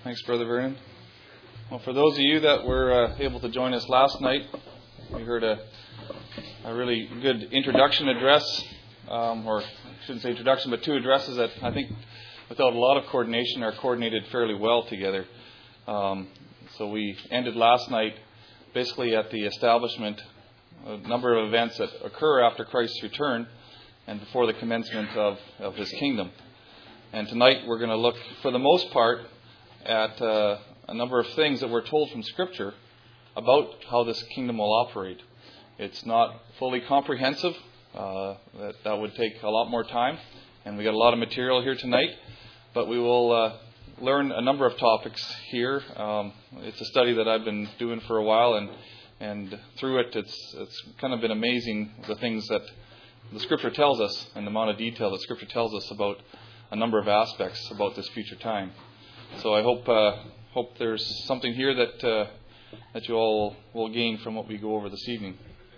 Thanks, Brother Vernon. Well, for those of you that were able to join us last night, we heard a really good introduction address, or I shouldn't say introduction, but two addresses that I think without a lot of coordination are coordinated fairly well together. So we ended last night basically at the establishment of a number of events that occur after Christ's return and before the commencement of His kingdom. And tonight we're going to look, for the most part, at a number of things that we're told from Scripture about how this kingdom will operate. It's not fully comprehensive. That would take a lot more time. And we got a lot of material here tonight. But we will learn a number of topics here. It's a study that I've been doing for a while. And through it, it's kind of been amazing the things that the Scripture tells us and the amount of detail that Scripture tells us about a number of aspects about this future time. So I hope there's something here that you all will gain from what we go over this evening.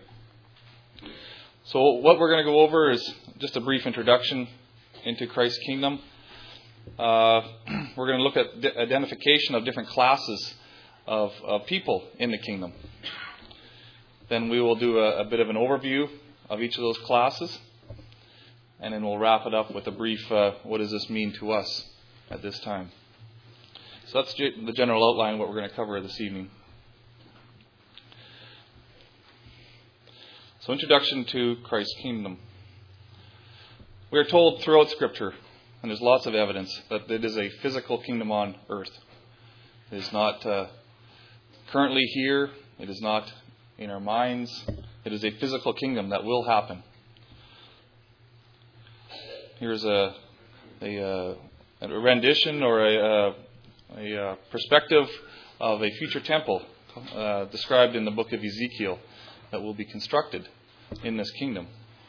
So what we're going to go over is just a brief introduction into Christ's kingdom. We're going to look at the identification of different classes of people in the kingdom. Then we will do a bit of an overview of each of those classes. And then we'll wrap it up with a brief, what does this mean to us at this time? So that's the general outline of what we're going to cover this evening. So introduction to Christ's kingdom. We are told throughout Scripture, and there's lots of evidence, that it is a physical kingdom on earth. It is not currently here. It is not in our minds. It is a physical kingdom that will happen. Here's a rendition or a perspective of a future temple described in the book of Ezekiel that will be constructed in this kingdom.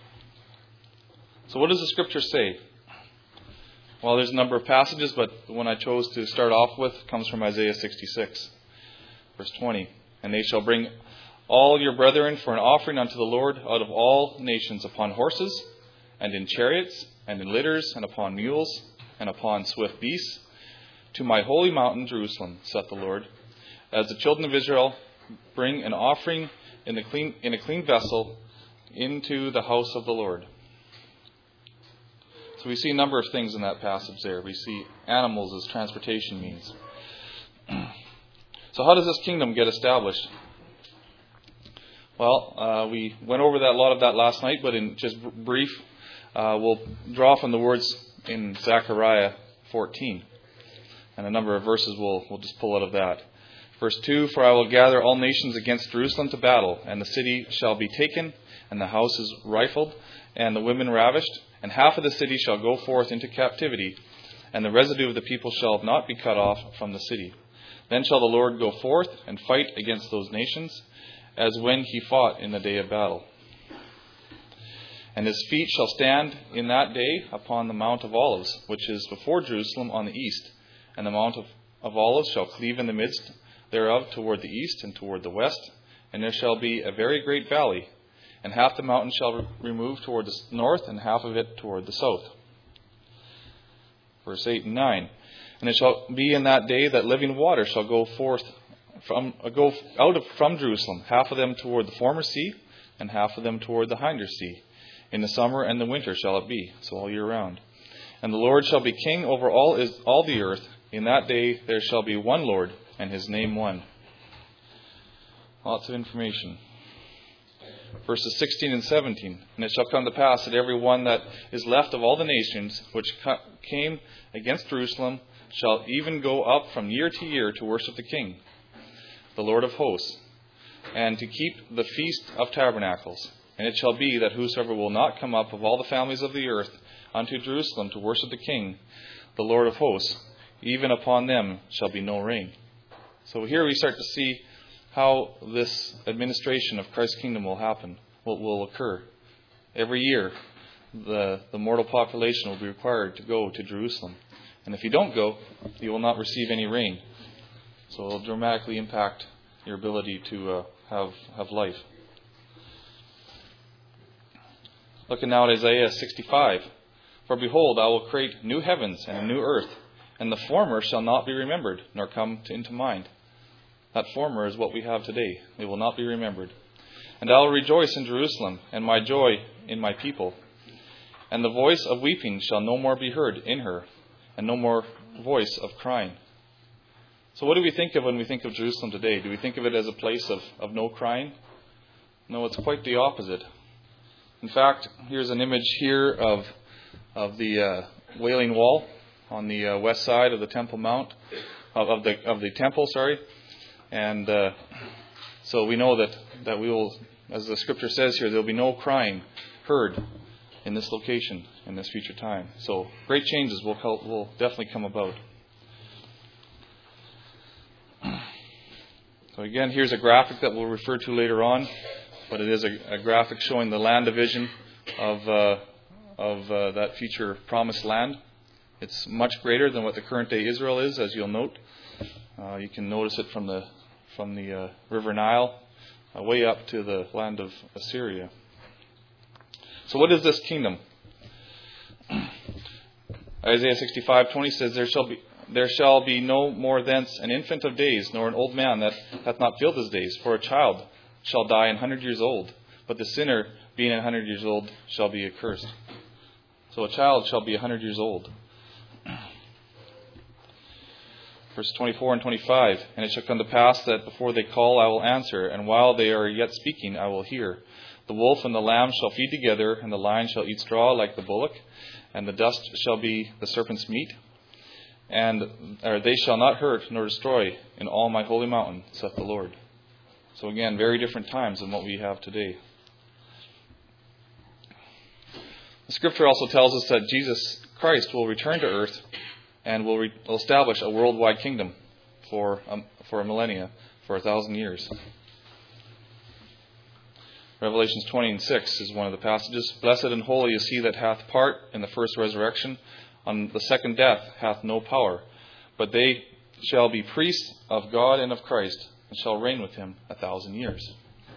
So what does the Scripture say? Well, there's a number of passages, but the one I chose to start off with comes from Isaiah 66, verse 20. And they shall bring all your brethren for an offering unto the Lord out of all nations upon horses, and in chariots, and in litters, and upon mules, and upon swift beasts, to my holy mountain Jerusalem, saith the Lord, as the children of Israel bring an offering in a clean vessel into the house of the Lord. So we see a number of things in that passage there. We see animals as transportation means. So how does this kingdom get established? Well, we went over a lot of that last night, but in just brief, we'll draw from the words in Zechariah 14. And a number of verses we'll just pull out of that. Verse 2, For I will gather all nations against Jerusalem to battle, and the city shall be taken, and the houses rifled, and the women ravished, and half of the city shall go forth into captivity, and the residue of the people shall not be cut off from the city. Then shall the Lord go forth and fight against those nations, as when he fought in the day of battle. And his feet shall stand in that day upon the Mount of Olives, which is before Jerusalem on the east. And the Mount of Olives shall cleave in the midst thereof toward the east and toward the west. And there shall be a very great valley. And half the mountain shall remove toward the north, and half of it toward the south. Verse 8 and 9. And it shall be in that day that living water shall go forth from Jerusalem, half of them toward the former sea, and half of them toward the hinder sea. In the summer and the winter shall it be, so all year round. And the Lord shall be king over all the earth. In that day there shall be one Lord, and his name one. Lots of information. Verses 16 and 17. And it shall come to pass that every one that is left of all the nations which came against Jerusalem shall even go up from year to year to worship the King, the Lord of hosts, and to keep the Feast of Tabernacles. And it shall be that whosoever will not come up of all the families of the earth unto Jerusalem to worship the King, the Lord of hosts, even upon them shall be no rain. So here we start to see how this administration of Christ's kingdom will happen, what will occur. Every year, the mortal population will be required to go to Jerusalem. And if you don't go, you will not receive any rain. So it will dramatically impact your ability to have life. Looking now at Isaiah 65. For behold, I will create new heavens and a new earth, and the former shall not be remembered, nor come into mind. That former is what we have today. It will not be remembered. And I will rejoice in Jerusalem, and my joy in my people. And the voice of weeping shall no more be heard in her, and no more voice of crying. So what do we think of when we think of Jerusalem today? Do we think of it as a place of no crying? No, it's quite the opposite. In fact, here's an image here of the Wailing Wall on the west side of the Temple Mount, of the temple, sorry. And so we know that we will, as the scripture says here, there will be no crying heard in this location in this future time. So great changes will definitely come about. So again, here's a graphic that we'll refer to later on, but it is a graphic showing the land division of that future promised land. It's much greater than what the current day Israel is, as you'll note. You can notice it from the River Nile way up to the land of Assyria. So what is this kingdom? Isaiah 65:20 says, There shall be no more thence an infant of days, nor an old man that hath not filled his days. For a child shall die 100 years old, but the sinner, being 100 years old, shall be accursed. So a child shall be 100 years old. Verse 24 and 25, And it shall come to pass that before they call I will answer, and while they are yet speaking I will hear. The wolf and the lamb shall feed together, and the lion shall eat straw like the bullock, and the dust shall be the serpent's meat. And they shall not hurt nor destroy in all my holy mountain, saith the Lord. So again, very different times than what we have today. The scripture also tells us that Jesus Christ will return to earth and will establish a worldwide kingdom for a millennia, for 1,000 years. Revelations 20:6 is one of the passages. Blessed and holy is he that hath part in the first resurrection. On the second death hath no power, but they shall be priests of God and of Christ, and shall reign with him 1,000 years.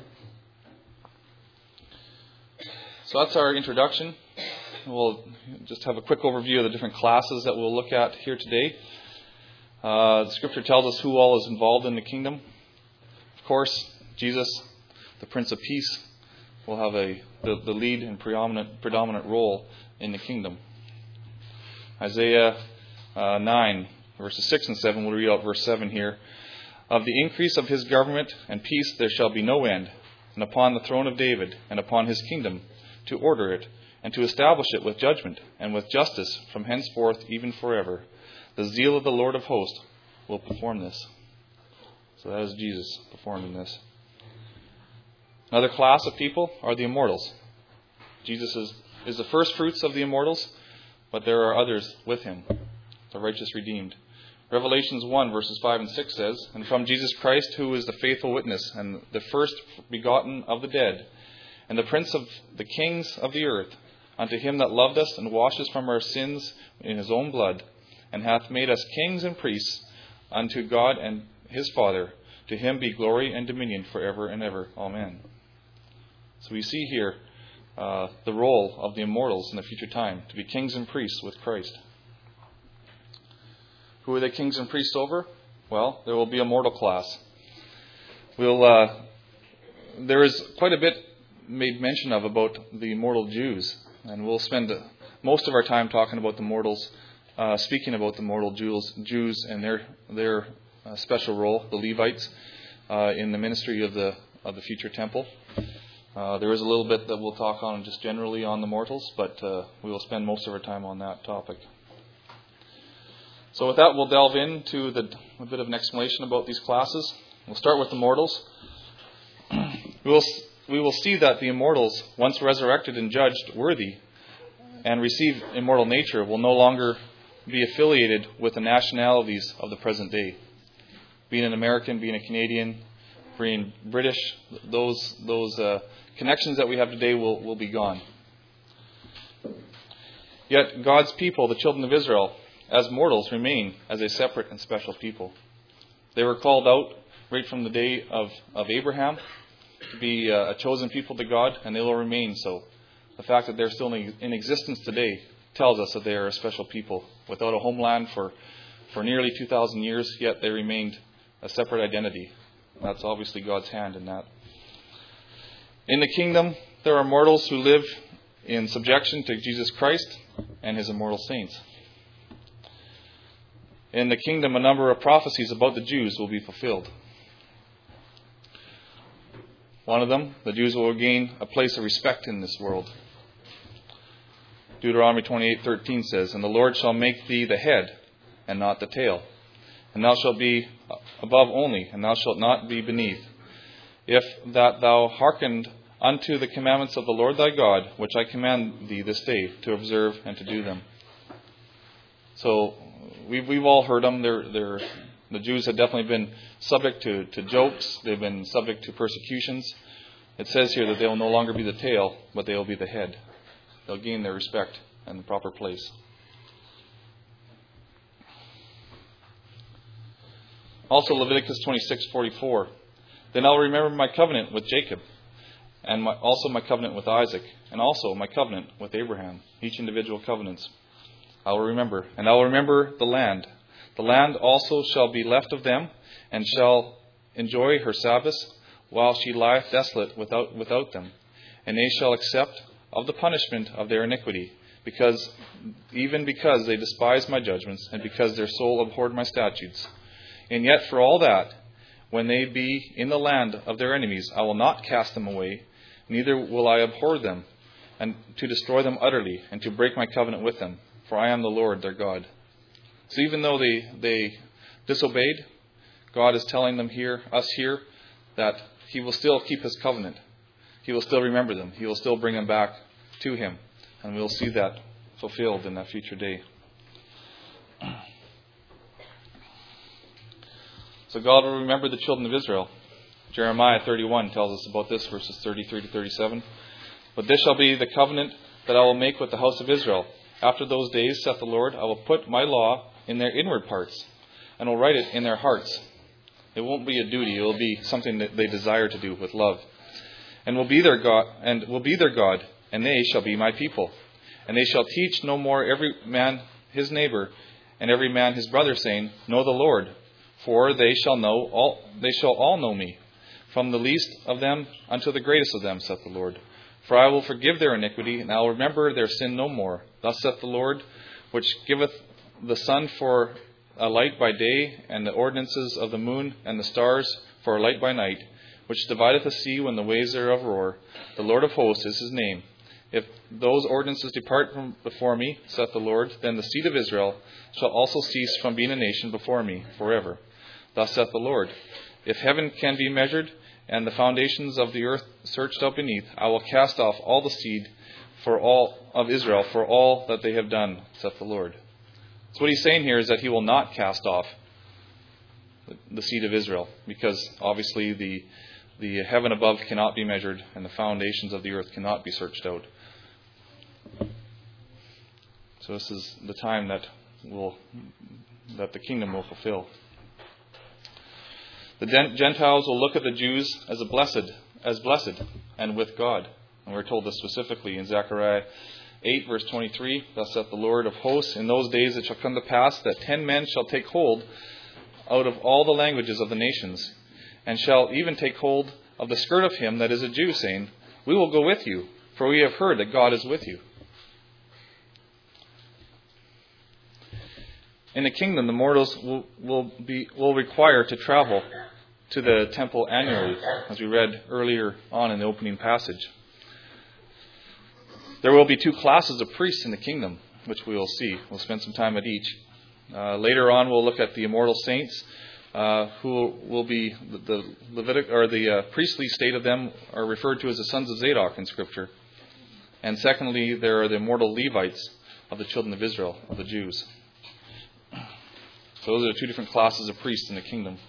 So that's our introduction. We'll just have a quick overview of the different classes that we'll look at here today. The scripture tells us who all is involved in the kingdom. Of course, Jesus, the Prince of Peace, will have the lead and predominant role in the kingdom. Isaiah 9, verses 6 and 7, we'll read out verse 7 here. Of the increase of his government and peace there shall be no end, and upon the throne of David and upon his kingdom, to order it, and to establish it with judgment and with justice from henceforth even forever. The zeal of the Lord of hosts will perform this. So that is Jesus performing this. Another class of people are the immortals. Jesus is the first fruits of the immortals, but there are others with him, the righteous redeemed. Revelations 1, verses 5 and 6 says, And from Jesus Christ, who is the faithful witness, and the first begotten of the dead, and the prince of the kings of the earth, unto him that loved us and washed us from our sins in his own blood, and hath made us kings and priests unto God and his Father, to him be glory and dominion forever and ever. Amen. So we see here the role of the immortals in the future time, to be kings and priests with Christ. Who are they kings and priests over? Well, there will be a mortal class. There is quite a bit made mention of about the immortal Jews, and we'll spend most of our time talking about the mortals, speaking about the mortal Jews and their special role, the Levites, in the ministry of the future temple. There is a little bit that we'll talk on just generally on the mortals, but we will spend most of our time on that topic. So with that, we'll delve into a bit of an explanation about these classes. We'll start with the mortals. We will see that the immortals, once resurrected and judged worthy and receive immortal nature, will no longer be affiliated with the nationalities of the present day. Being an American, being a Canadian, being British, those connections that we have today will be gone. Yet God's people, the children of Israel, as mortals, remain as a separate and special people. They were called out right from the day of Abraham to be a chosen people to God, and they will remain so. The fact that they're still in existence today tells us that they are a special people, without a homeland for for nearly 2,000 years, yet they remained a separate identity. That's obviously God's hand in that. In the kingdom, there are mortals who live in subjection to Jesus Christ and his immortal saints. In the kingdom, a number of prophecies about the Jews will be fulfilled. One of them, the Jews will gain a place of respect in this world. Deuteronomy 28:13 says, "And the Lord shall make thee the head, and not the tail. And thou shalt be above only, and thou shalt not be beneath. If that thou hearkened unto the commandments of the Lord thy God, which I command thee this day, to observe and to do them." So we've all heard them. The Jews had definitely been subject to jokes. They've been subject to persecutions. It says here that they will no longer be the tail, but they will be the head. They'll gain their respect and the proper place. Also Leviticus 26:44. "Then I'll remember my covenant with Jacob, and also my covenant with Isaac, and also my covenant with Abraham." Each individual covenants I will remember. "And I will remember the land. The land also shall be left of them, and shall enjoy her Sabbaths, while she lieth desolate without them. And they shall accept of the punishment of their iniquity, because they despised my judgments, and because their soul abhorred my statutes. And yet for all that, when they be in the land of their enemies, I will not cast them away, neither will I abhor them, and to destroy them utterly, and to break my covenant with them. For I am the Lord their God." So even though they disobeyed, God is telling them us here, that he will still keep his covenant. He will still remember them. He will still bring them back to him. And we'll see that fulfilled in that future day. So God will remember the children of Israel. Jeremiah 31 tells us about this, verses 33 to 37. "But this shall be the covenant that I will make with the house of Israel. After those days, saith the Lord, I will put my law in their inward parts, and will write it in their hearts." It won't be a duty. It will be something that they desire to do with love. "And will be their God, and they shall be my people. And they shall teach no more every man his neighbor, and every man his brother, saying, Know the Lord. For they shall all know me, from the least of them unto the greatest of them, saith the Lord. For I will forgive their iniquity, and I will remember their sin no more. Thus saith the Lord, which giveth the sun for a light by day, and the ordinances of the moon and the stars for a light by night, which divideth the sea when the waves thereof roar. The Lord of hosts is his name. If those ordinances depart from before me, saith the Lord, then the seed of Israel shall also cease from being a nation before me forever. Thus saith the Lord, if heaven can be measured, and the foundations of the earth searched out beneath, I will cast off all the seed for all of Israel for all that they have done, saith the Lord. So what he's saying here is that he will not cast off the seed of Israel, because obviously the heaven above cannot be measured, and the foundations of the earth cannot be searched out. So this is the time that the kingdom will fulfill. The Gentiles will look at the Jews as blessed, and with God. And we're told this specifically in Zechariah 8, verse 23. Thus saith the Lord of hosts, in those days it shall come to pass that 10 men shall take hold out of all the languages of the nations, and shall even take hold of the skirt of him that is a Jew, saying, We will go with you, for we have heard that God is with you. In the kingdom, the mortals will require to travel to the temple annually, as we read earlier on in the opening passage. There will be 2 classes of priests in the kingdom, which we will see. We'll spend some time at each. Later on, we'll look at the immortal saints, who will be the Levitic, or the priestly state of them are referred to as the sons of Zadok in Scripture. And secondly, there are the immortal Levites of the children of Israel, of the Jews. So those are 2 different classes of priests in the kingdom.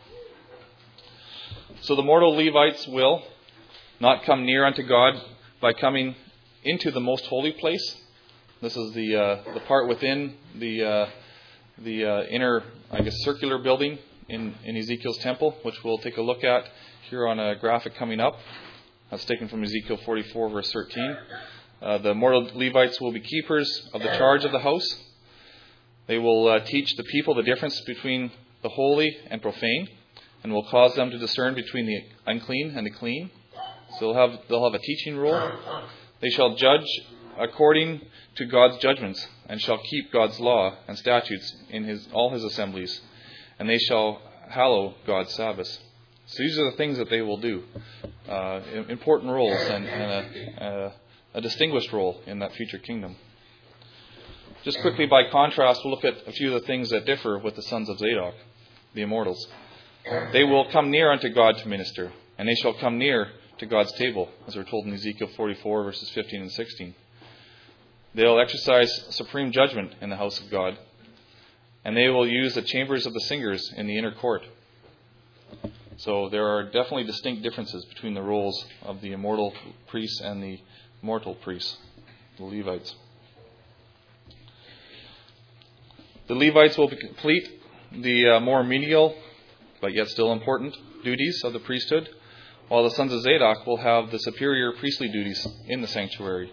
So the mortal Levites will not come near unto God by coming into the most holy place. This is the part within the inner, circular building in Ezekiel's temple, which we'll take a look at here on a graphic coming up. That's taken from Ezekiel 44, verse 13. The mortal Levites will be keepers of the charge of the house. They will teach the people the difference between the holy and profane, and will cause them to discern between the unclean and the clean. So they'll have a teaching role. They shall judge according to God's judgments, and shall keep God's law and statutes in all his assemblies, and they shall hallow God's Sabbaths. So these are the things that they will do. Important roles and a distinguished role in that future kingdom. Just quickly, by contrast, we'll look at a few of the things that differ with the sons of Zadok, the immortals. They will come near unto God to minister, and they shall come near to God's table, as we're told in Ezekiel 44, verses 15 and 16. They'll exercise supreme judgment in the house of God, and they will use the chambers of the singers in the inner court. So there are definitely distinct differences between the roles of the immortal priests and the mortal priests, the Levites. The Levites will complete the more menial, but yet still important, duties of the priesthood, while the sons of Zadok will have the superior priestly duties in the sanctuary.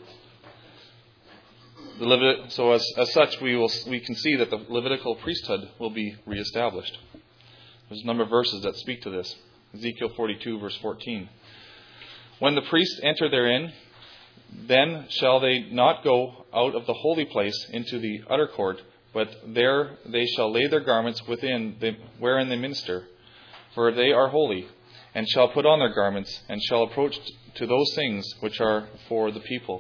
So as such, we can see that the Levitical priesthood will be reestablished. There's a number of verses that speak to this. Ezekiel 42, verse 14. When the priests enter therein, then shall they not go out of the holy place into the utter court, but there they shall lay their garments wherein they minister, for they are holy, and shall put on their garments, and shall approach to those things which are for the people.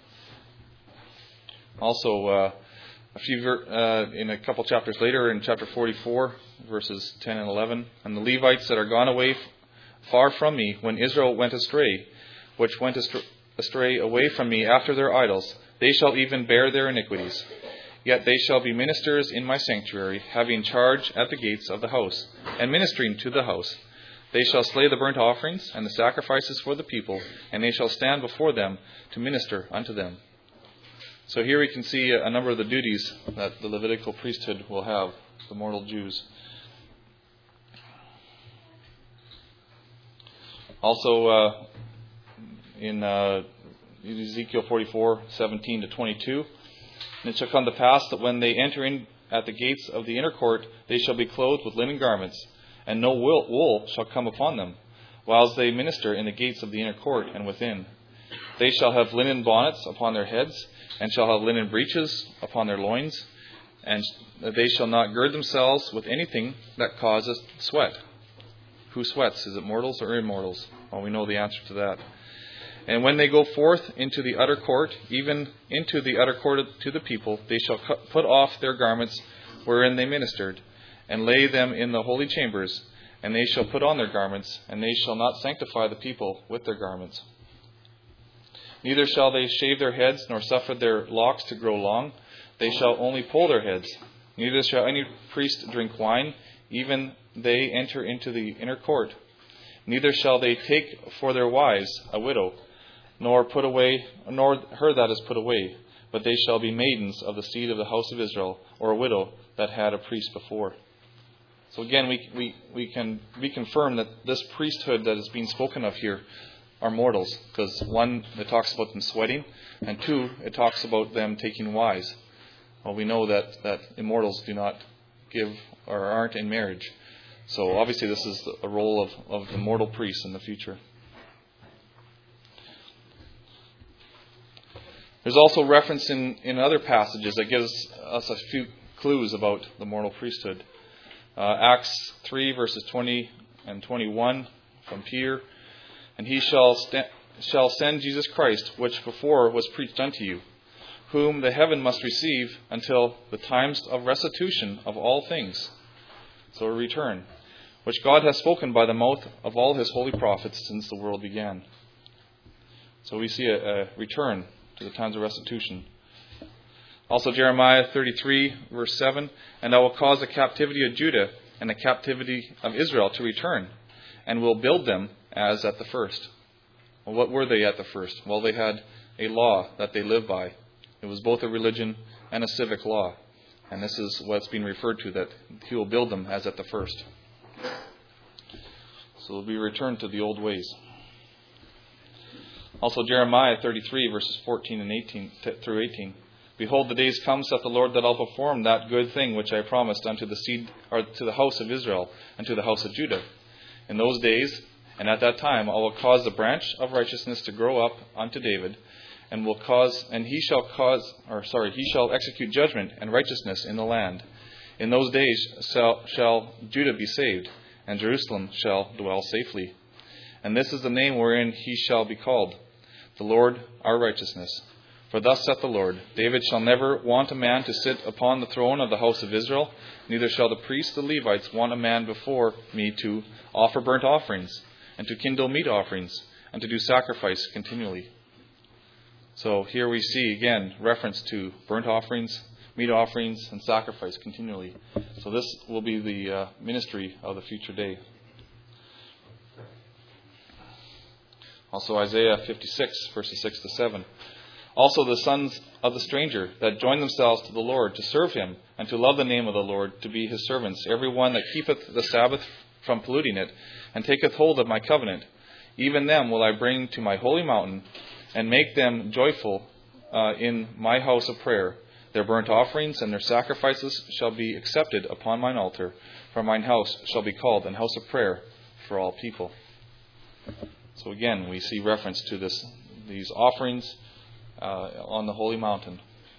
Also, in a couple chapters later, in chapter 44, verses 10 and 11, and the Levites that are gone away far from me, when Israel went astray, which went astray away from me after their idols, they shall even bear their iniquities. Yet they shall be ministers in my sanctuary, having charge at the gates of the house, and ministering to the house. They shall slay the burnt offerings and the sacrifices for the people, and they shall stand before them to minister unto them. So here we can see a number of the duties that the Levitical priesthood will have, the mortal Jews. Also, in Ezekiel 44, 17 to 22, and it shall come to pass that when they enter in at the gates of the inner court, they shall be clothed with linen garments, and no wool shall come upon them, whilst they minister in the gates of the inner court and within. They shall have linen bonnets upon their heads, and shall have linen breeches upon their loins, and they shall not gird themselves with anything that causeth sweat. Who sweats? Is it mortals or immortals? Well, we know the answer to that. And when they go forth into the utter court, even into the utter court to the people, they shall put off their garments wherein they ministered, and lay them in the holy chambers, and they shall put on their garments, and they shall not sanctify the people with their garments. Neither shall they shave their heads, nor suffer their locks to grow long. They shall only pull their heads. Neither shall any priest drink wine, even they enter into the inner court. Neither shall they take for their wives a widow, nor her that is put away, but they shall be maidens of the seed of the house of Israel, or a widow that had a priest before. So again, we can reconfirm that this priesthood that is being spoken of here are mortals, because one, it talks about them sweating, and two, it talks about them taking wives. Well, we know that immortals do not give or aren't in marriage. So obviously this is a role of the mortal priests in the future. There's also reference in other passages that gives us a few clues about the mortal priesthood. Acts 3 verses 20 and 21 from Peter. And he shall send Jesus Christ, which before was preached unto you, whom the heaven must receive until the times of restitution of all things. So a return, which God has spoken by the mouth of all his holy prophets since the world began. So we see a return to the times of restitution. Also Jeremiah 33 verse 7, and I will cause the captivity of Judah and the captivity of Israel to return, and will build them as at the first. Well, what were they at the first? Well, they had a law that they lived by. It was both a religion and a civic law. And this is what's being referred to, that he will build them as at the first. So they'll be returned to the old ways. Also Jeremiah 33 verses 14 and 18 through 18. Behold, the days come, saith the Lord, that I'll perform that good thing which I promised unto the seed, or to the house of Israel, and to the house of Judah. In those days, and at that time, I will cause the branch of righteousness to grow up unto David, he shall execute judgment and righteousness in the land. In those days shall Judah be saved, and Jerusalem shall dwell safely. And this is the name wherein he shall be called, the Lord our righteousness. For thus saith the Lord, David shall never want a man to sit upon the throne of the house of Israel, neither shall the priests the Levites want a man before me to offer burnt offerings, and to kindle meat offerings, and to do sacrifice continually. So here we see again reference to burnt offerings, meat offerings, and sacrifice continually. So this will be the ministry of the future day. Also Isaiah 56, verses 6 to 7. Also the sons of the stranger that join themselves to the Lord to serve him, and to love the name of the Lord, to be his servants, every one that keepeth the Sabbath from polluting it, and taketh hold of my covenant, even them will I bring to my holy mountain, and make them joyful in my house of prayer. Their burnt offerings and their sacrifices shall be accepted upon mine altar, for mine house shall be called an house of prayer for all people. So again, we see reference to these offerings on the holy mountain.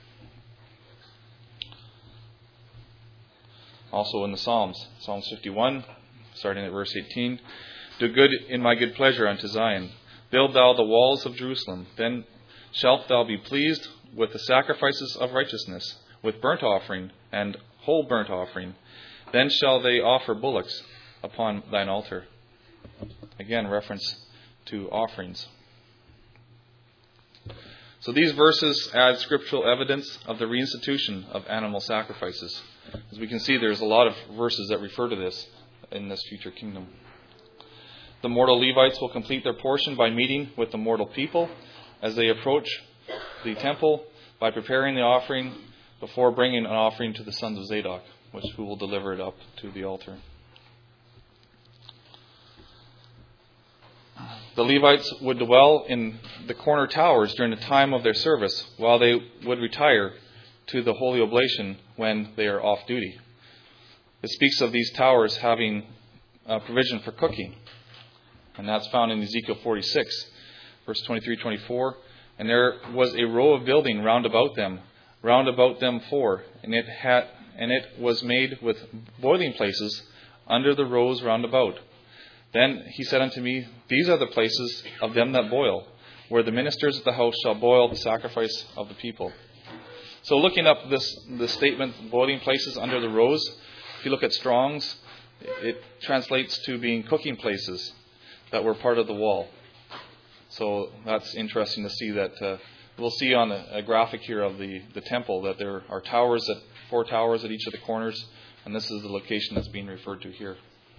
Also in the Psalms, Psalms 51, starting at verse 18. Do good in my good pleasure unto Zion. Build thou the walls of Jerusalem. Then shalt thou be pleased with the sacrifices of righteousness, with burnt offering and whole burnt offering. Then shall they offer bullocks upon thine altar. Again, reference to offerings. So these verses add scriptural evidence of the reinstitution of animal sacrifices. As we can see, there's a lot of verses that refer to this in this future kingdom. The mortal Levites will complete their portion by meeting with the mortal people as they approach the temple by preparing the offering before bringing an offering to the sons of Zadok, who will deliver it up to the altar. The Levites would dwell in the corner towers during the time of their service, while they would retire to the holy oblation when they are off duty. It speaks of these towers having provision for cooking, and that's found in Ezekiel 46, verse 23-24. And there was a row of building round about them four, and it was made with boiling places under the rows round about. Then he said unto me, These are the places of them that boil, where the ministers of the house shall boil the sacrifice of the people. So looking up this statement, boiling places under the rows, if you look at Strong's, it translates to being cooking places that were part of the wall. So that's interesting to see that. We'll see on a graphic here of the temple that there are four towers at each of the corners, and this is the location that's being referred to here.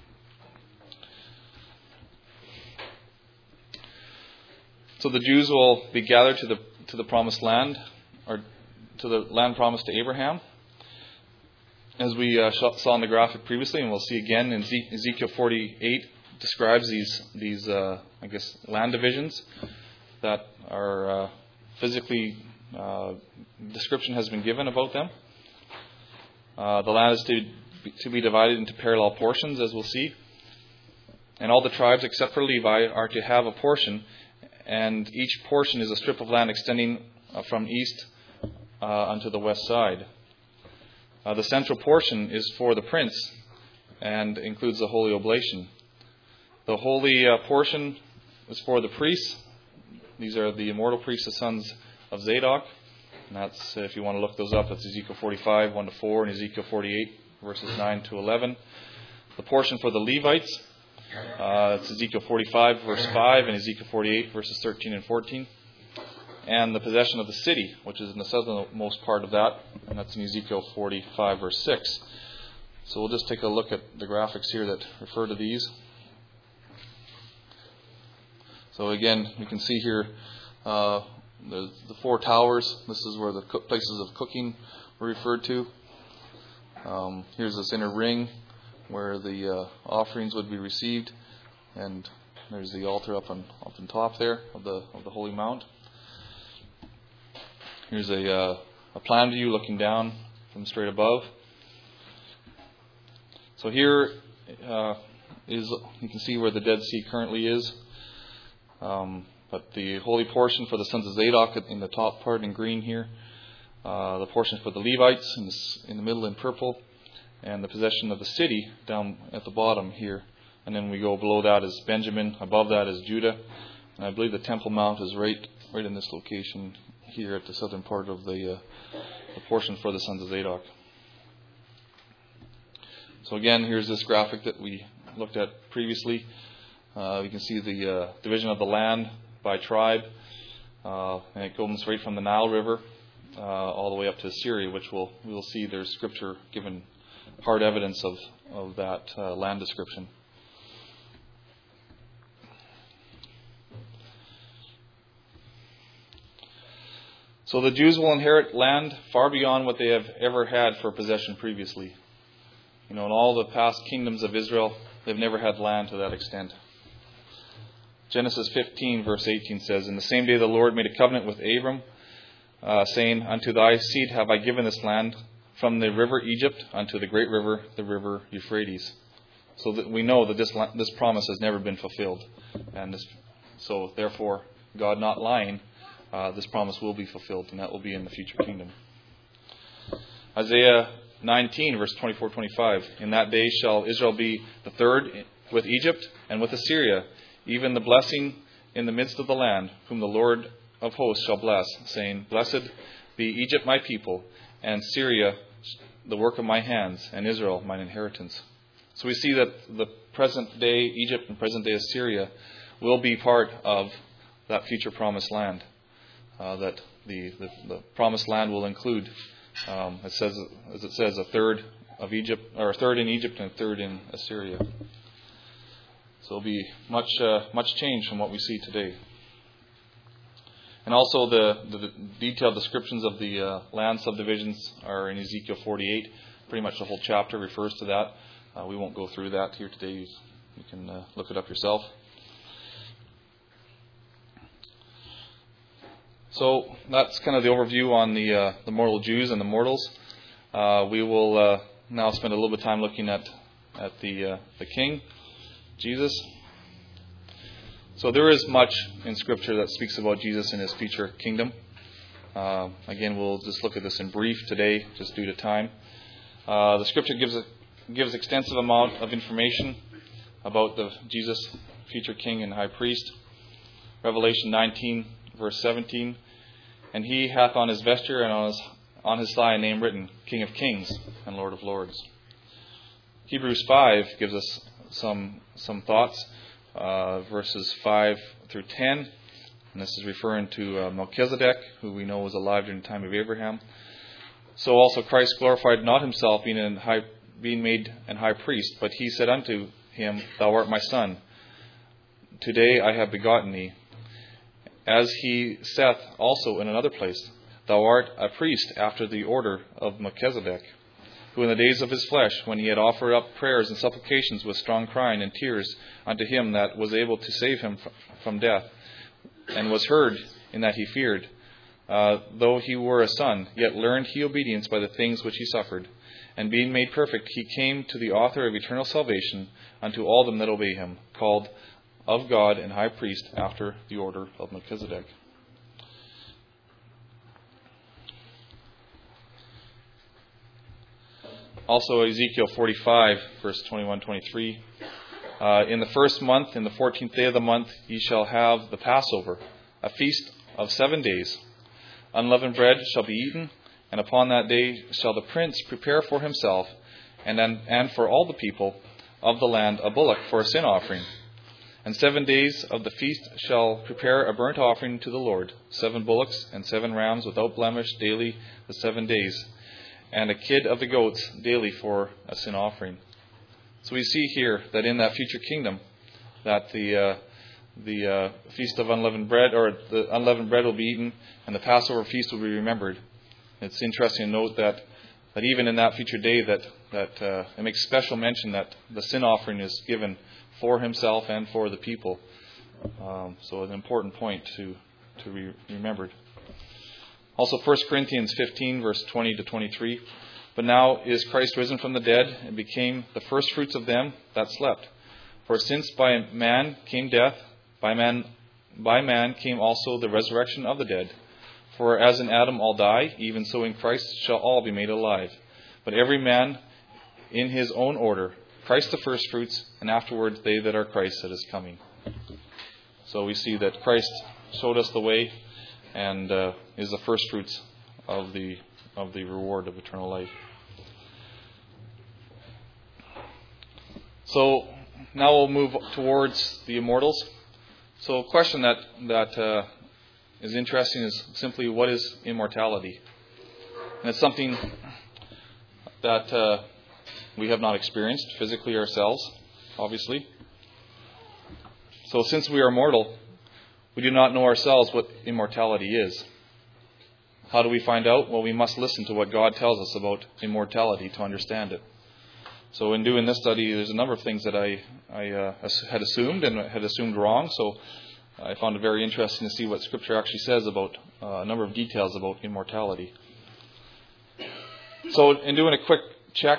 So the Jews will be gathered to the promised land, or to the land promised to Abraham, as we saw in the graphic previously, and we'll see again in Ezekiel 48 describes these land divisions that are physically description has been given about them. The land is to be divided into parallel portions, as we'll see, and all the tribes except for Levi are to have a portion. And each portion is a strip of land extending from east unto the west side. The central portion is for the prince and includes the holy oblation. The holy portion is for the priests. These are the immortal priests, the sons of Zadok. And that's, if you want to look those up, that's Ezekiel 45, 1-4, and Ezekiel 48, verses 9-11. The portion for the Levites, it's Ezekiel 45, verse 5, and Ezekiel 48, verses 13 and 14. And the possession of the city, which is in the southernmost part of that, and that's in Ezekiel 45, verse 6. So we'll just take a look at the graphics here that refer to these. So again, you can see here the four towers. This is where the places of cooking were referred to. Here's this inner ring where the offerings would be received, and there's the altar up on top there of the holy mount. Here's a a plan view looking down from straight above. So here you can see where the Dead Sea currently is. But the holy portion for the sons of Zadok in the top part in green here, the portion for the Levites in the middle in purple, and the possession of the city down at the bottom here. And then we go below that is Benjamin, above that is Judah, and I believe the Temple Mount is right in this location here at the southern part of the portion for the sons of Zadok. So again, here's this graphic that we looked at previously. You can see the division of the land by tribe, and it goes right from the Nile River all the way up to Assyria, which we will see there's scripture given hard evidence of that land description. So the Jews will inherit land far beyond what they have ever had for possession previously. In all the past kingdoms of Israel, they've never had land to that extent. Genesis 15 verse 18 says, "In the same day the Lord made a covenant with Abram, saying, Unto thy seed have I given this land, from the river Egypt unto the great river, the river Euphrates." So that we know that this promise has never been fulfilled. So therefore, God not lying, this promise will be fulfilled, and that will be in the future kingdom. Isaiah 19 verse 24-25, "In that day shall Israel be the third with Egypt and with Assyria, even the blessing in the midst of the land, whom the Lord of hosts shall bless, saying, Blessed be Egypt my people, and Syria the work of my hands, and Israel mine inheritance." So we see that the present day Egypt and present day Assyria will be part of that future promised land. That the promised land will include, as it says, a third of Egypt, or a third in Egypt and a third in Assyria. So it'll be much change from what we see today. And also the detailed descriptions of the land subdivisions are in Ezekiel 48. Pretty much the whole chapter refers to that. We won't go through that here today. You can look it up yourself. So that's kind of the overview on the mortal Jews and the mortals. We will now spend a little bit of time looking at the King, Jesus. So there is much in Scripture that speaks about Jesus and His future kingdom. Again, we'll just look at this in brief today, just due to time. The Scripture gives extensive amount of information about the Jesus, future King and High Priest. Revelation 19, verse 17, "And He hath on His vesture and on His thigh a name written, King of Kings and Lord of Lords." Hebrews 5 gives us some thoughts, verses 5 through 10. And this is referring to Melchizedek, who we know was alive during the time of Abraham. "So also Christ glorified not Himself, being made an high priest, but He said unto Him, Thou art my Son. Today I have begotten thee. As He saith also in another place, Thou art a priest after the order of Melchizedek, who in the days of His flesh, when He had offered up prayers and supplications with strong crying and tears unto Him that was able to save him from death, and was heard in that He feared, though He were a son, yet learned He obedience by the things which He suffered. And being made perfect, He came to the author of eternal salvation unto all them that obey Him, called of God and high priest after the order of Melchizedek." Also Ezekiel 45, verse 21-23. "In the first month, in the 14th day of the month, ye shall have the Passover, a feast of 7 days. Unleavened bread shall be eaten, and upon that day shall the prince prepare for himself and for all the people of the land a bullock for a sin offering. And 7 days of the feast shall prepare a burnt offering to the Lord, 7 bullocks and 7 rams without blemish daily the 7 days, and a kid of the goats daily for a sin offering." So we see here that in that future kingdom, that the feast of unleavened bread, or the unleavened bread, will be eaten, and the Passover feast will be remembered. It's interesting to note that even in that future day, that it makes special mention that the sin offering is given for Himself and for the people. So an important point to be remembered. Also 1 Corinthians 15, verse 20 to 23. But now is Christ risen from the dead and became the first fruits of them that slept. For since by man came death, by man came also the resurrection of the dead. For as in Adam all die, even so in Christ shall all be made alive. But every man in his own order, Christ the first fruits, and afterwards they that are Christ that is coming. So we see that Christ showed us the way and is the first fruits of the reward of eternal life. So now we'll move towards the immortals. So a question that is interesting is simply, what is immortality? And it's something that we have not experienced physically ourselves, obviously. So since we are mortal, we do not know ourselves what immortality is. How do we find out? Well, we must listen to what God tells us about immortality to understand it. So in doing this study, there's a number of things that I had assumed and had assumed wrong. So I found it very interesting to see what Scripture actually says about a number of details about immortality. So in doing a quick check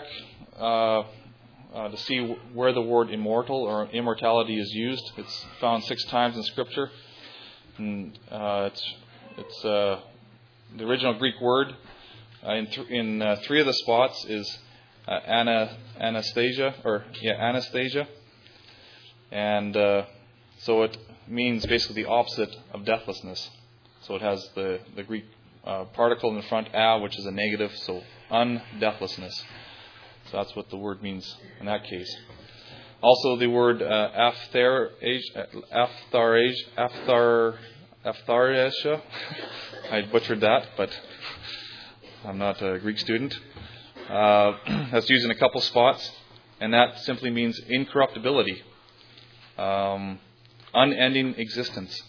to see where the word immortal or immortality is used, it's found 6 times in Scripture. And it's the original Greek word in 3 of the spots is anastasia, and so it means basically the opposite of deathlessness. So it has the Greek particle in the front, which is a negative, so undeathlessness. So that's what the word means in that case. Also, the word aphtharesha. I butchered that, but I'm not a Greek student. That's used in a couple spots, and that simply means incorruptibility, unending existence.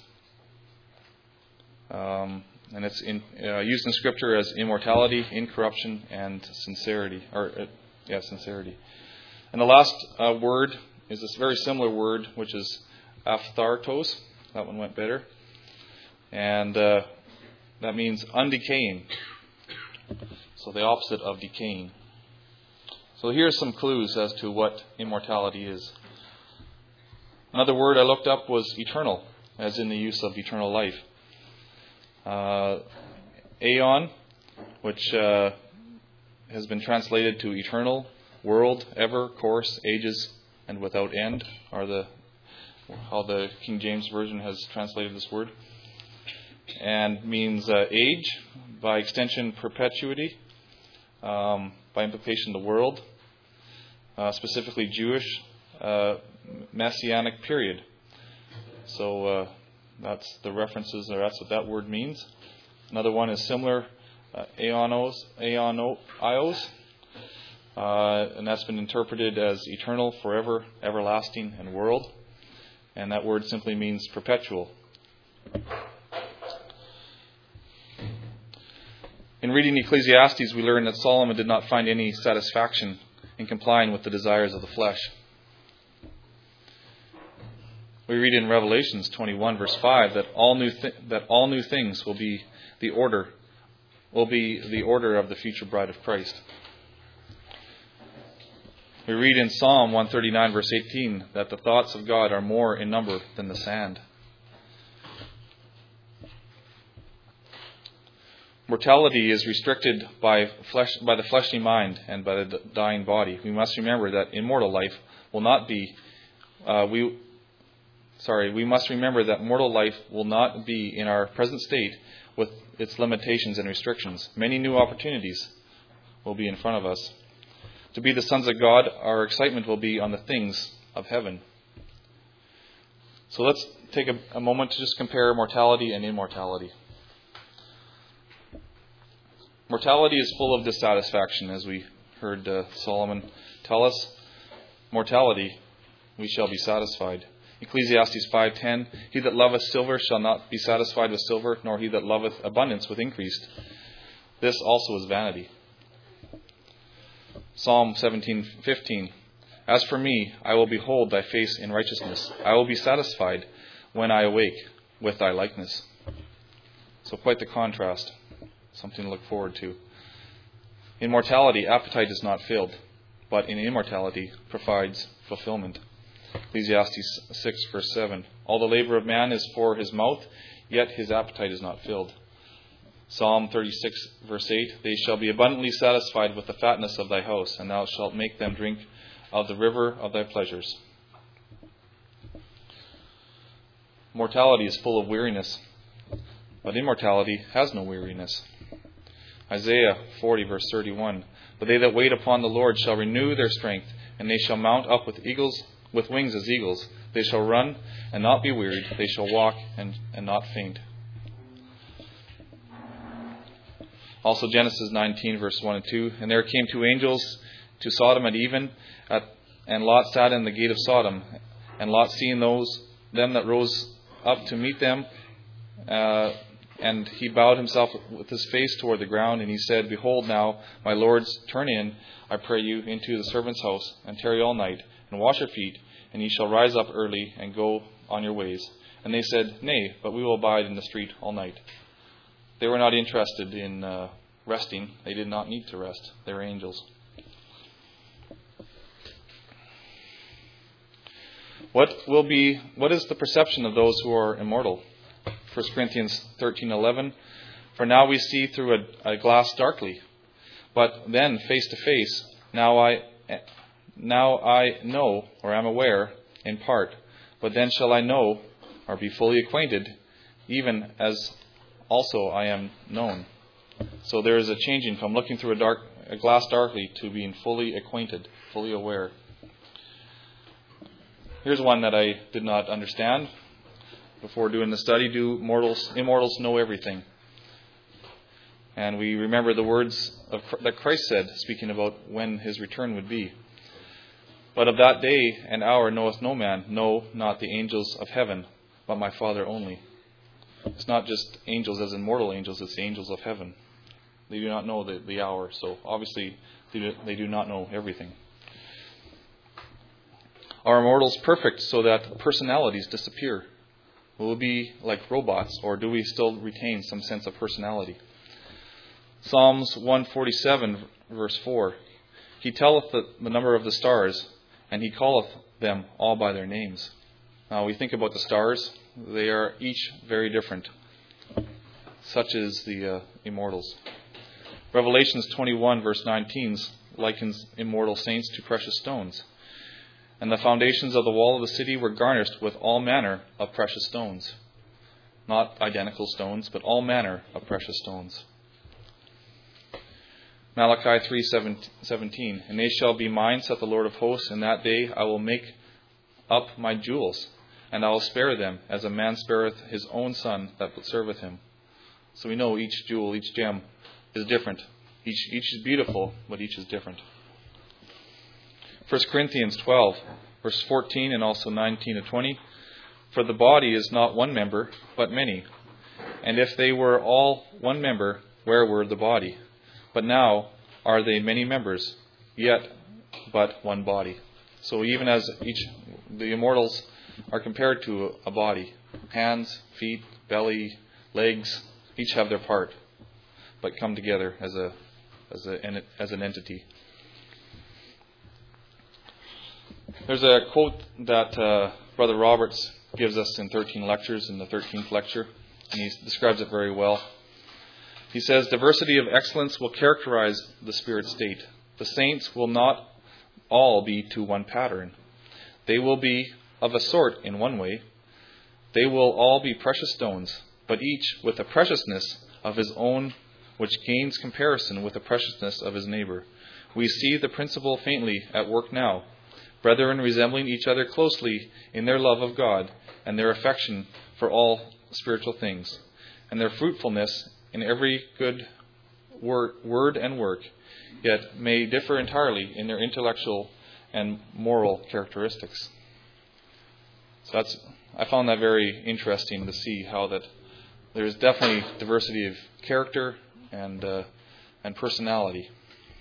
And it's used in Scripture as immortality, incorruption, and sincerity. Sincerity. And the last word is this very similar word, which is aphthartos. That one went better. And that means undecaying. So the opposite of decaying. So here's some clues as to what immortality is. Another word I looked up was eternal, as in the use of eternal life. Aeon, which has been translated to eternal, world, ever, course, ages, and without end, are how the King James Version has translated this word. And means age, by extension perpetuity, by implication the world, specifically Jewish messianic period. So that's the references, or that's what that word means. Another one is similar, aeonios, and that's been interpreted as eternal, forever, everlasting, and world. And that word simply means perpetual. In reading Ecclesiastes, we learn that Solomon did not find any satisfaction in complying with the desires of the flesh. We read in Revelations 21, verse 5, that all new things will be the order of the future bride of Christ. We read in Psalm 139, verse 18, that the thoughts of God are more in number than the sand. Mortality is restricted by the fleshly mind and by the dying body. We must remember that immortal life will not be. We must remember that mortal life will not be in our present state with its limitations and restrictions. Many new opportunities will be in front of us. To be the sons of God, our excitement will be on the things of heaven. So let's take a moment to just compare mortality and immortality. Mortality is full of dissatisfaction, as we heard Solomon tell us. Mortality, we shall be satisfied. Ecclesiastes 5:10, he that loveth silver shall not be satisfied with silver, nor he that loveth abundance with increase. This also is vanity. Psalm 17:15, as for me, I will behold thy face in righteousness. I will be satisfied when I awake with thy likeness. So quite the contrast. something to look forward to. In mortality, appetite is not filled, but in immortality provides fulfillment. Ecclesiastes 6, verse 7. All the labor of man is for his mouth, yet his appetite is not filled. Psalm 36, verse 8. They shall be abundantly satisfied with the fatness of thy house, and thou shalt make them drink of the river of thy pleasures. Mortality is full of weariness, but immortality has no weariness. Isaiah 40, verse 31. But they that wait upon the Lord shall renew their strength, and they shall mount up with wings as eagles. They shall run and not be wearied. They shall walk and not faint. Also Genesis 19, verse 1 and 2. And there came two angels to Sodom at even, and Lot sat in the gate of Sodom. And Lot, seeing them that rose up to meet them, and he bowed himself with his face toward the ground, and he said, Behold now, my lords, turn in, I pray you, into the servant's house, and tarry all night, and wash your feet, and ye shall rise up early, and go on your ways. And they said, Nay, but we will abide in the street all night. They were not interested in resting. They did not need to rest. They were angels. What is the perception of those who are immortal? 1 Corinthians 13:11. For now we see through a glass darkly, but then face to face. Now I know, or am aware, in part, but then shall I know, or be fully acquainted, even as also I am known. So there is a changing from looking through a glass darkly to being fully acquainted, fully aware. Here's one that I did not understand before doing the study. Do immortals know everything? And we remember the words that Christ said, speaking about when his return would be. But of that day and hour knoweth no man, no, not the angels of heaven, but my Father only. It's not just angels as in mortal angels, it's the angels of heaven. They do not know the hour, so obviously they do not know everything. Are immortals perfect so that personalities disappear? Will we be like robots, or do we still retain some sense of personality? Psalms 147, verse 4. He telleth the number of the stars, and he calleth them all by their names. Now we think about the stars. They are each very different. Such is the immortals. Revelations 21, verse 19 likens immortal saints to precious stones. And the foundations of the wall of the city were garnished with all manner of precious stones. Not identical stones, but all manner of precious stones. Malachi 3:17. And they shall be mine, saith the Lord of hosts, in that day I will make up my jewels, and I will spare them, as a man spareth his own son that serveth him. So we know each jewel, each gem is different. Each is beautiful, but each is different. 1 Corinthians 12, verse 14 and also 19 to 20. For the body is not one member, but many. And if they were all one member, where were the body? But now are they many members, yet but one body. So even as the immortals are compared to a body, hands, feet, belly, legs, each have their part, but come together as an entity. There's a quote that Brother Roberts gives us in 13 lectures, in the 13th lecture, and he describes it very well. He says, diversity of excellence will characterize the spirit state. The saints will not all be to one pattern. They will be of a sort in one way. They will all be precious stones, but each with a preciousness of his own, which gains comparison with the preciousness of his neighbor. We see the principle faintly at work now. Brethren resembling each other closely in their love of God and their affection for all spiritual things, and their fruitfulness in every good word and work, yet may differ entirely in their intellectual and moral characteristics. So I found that very interesting to see how that there's definitely diversity of character and personality.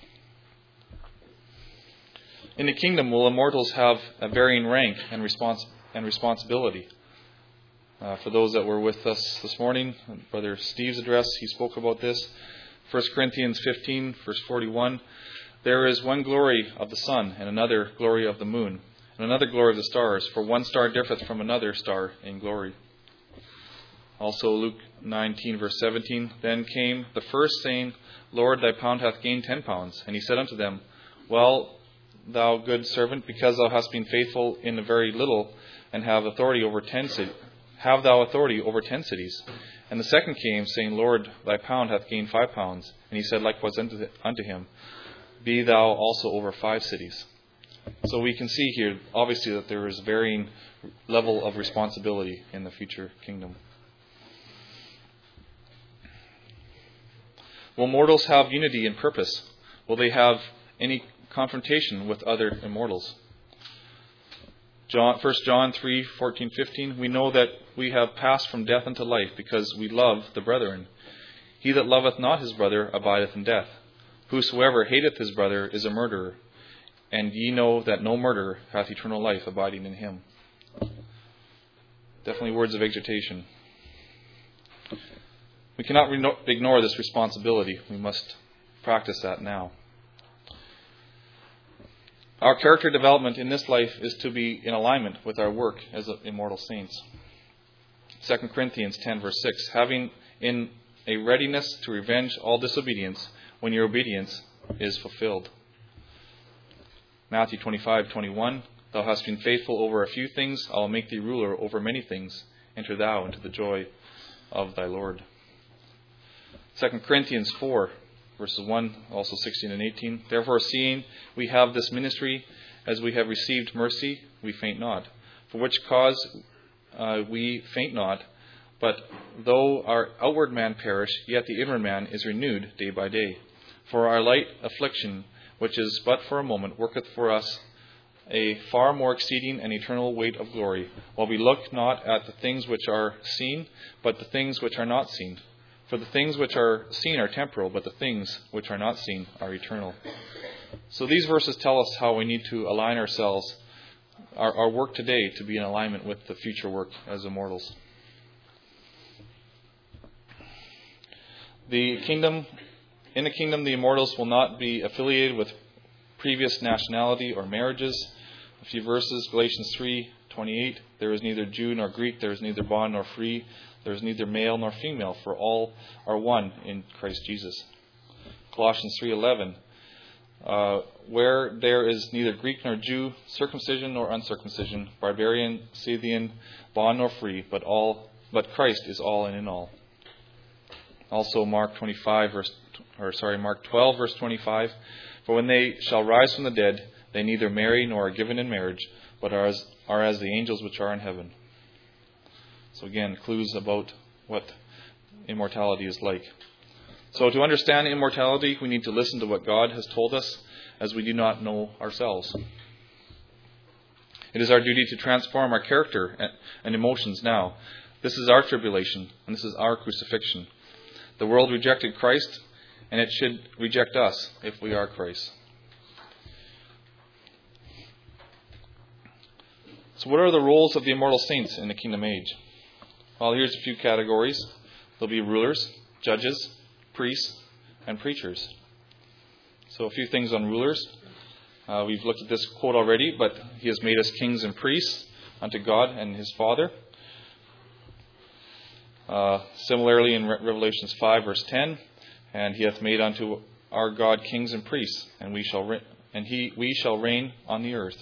In the kingdom, will immortals have a varying rank and responsibility? For those that were with us this morning, Brother Steve's address, he spoke about this. 1 Corinthians 15, verse 41, there is one glory of the sun, and another glory of the moon, and another glory of the stars, for one star differeth from another star in glory. Also Luke 19, verse 17, then came the first, saying, Lord, thy pound hath gained 10 pounds. And he said unto them, well, thou good servant, because thou hast been faithful in a very little, and have thou authority over 10 cities. And the second came, saying, Lord, thy pound hath gained 5 pounds. And he said likewise unto him, be thou also over 5 cities. So we can see here, obviously, that there is varying level of responsibility in the future kingdom. Will mortals have unity in purpose? Will they have any confrontation with other immortals? 1 John 3, 14, 15, we know that we have passed from death unto life, because we love the brethren. He that loveth not his brother abideth in death. Whosoever hateth his brother is a murderer, and ye know that no murderer hath eternal life abiding in him. Definitely words of exhortation. We cannot ignore this responsibility. We must practice that now. Our character development in this life is to be in alignment with our work as immortal saints. 2 Corinthians 10, verse 6, having in a readiness to revenge all disobedience when your obedience is fulfilled. Matthew 25, 21, thou hast been faithful over a few things, I will make thee ruler over many things. Enter thou into the joy of thy Lord. 2 Corinthians 4, verses 1, also 16 and 18. Therefore, seeing we have this ministry, as we have received mercy, we faint not. For which cause we faint not, but though our outward man perish, yet the inward man is renewed day by day. For our light affliction, which is but for a moment, worketh for us a far more exceeding and eternal weight of glory, while we look not at the things which are seen, but the things which are not seen. For the things which are seen are temporal, but the things which are not seen are eternal. So these verses tell us how we need to align ourselves, our work today, to be in alignment with the future work as immortals. In the kingdom, the immortals will not be affiliated with previous nationality or marriages. A few verses, Galatians 3:28, there is neither Jew nor Greek, there is neither bond nor free, there is neither male nor female, for all are one in Christ Jesus. Colossians 3:11, where there is neither Greek nor Jew, circumcision nor uncircumcision, barbarian, Scythian, bond nor free, but But Christ is all and in all. Also Mark 12, verse 25. For when they shall rise from the dead, they neither marry nor are given in marriage, but are as the angels which are in heaven. So again, clues about what immortality is like. So to understand immortality, we need to listen to what God has told us, as we do not know ourselves. It is our duty to transform our character and emotions now. This is our tribulation, and this is our crucifixion. The world rejected Christ, and it should reject us if we are Christ. So what are the roles of the immortal saints in the kingdom age? Well, here's a few categories. There'll be rulers, judges, priests, and preachers. So a few things on rulers. We've looked at this quote already, but he has made us kings and priests unto God and his Father. Similarly in Revelations 5, verse 10, and he hath made unto our God kings and priests, and we shall reign on the earth.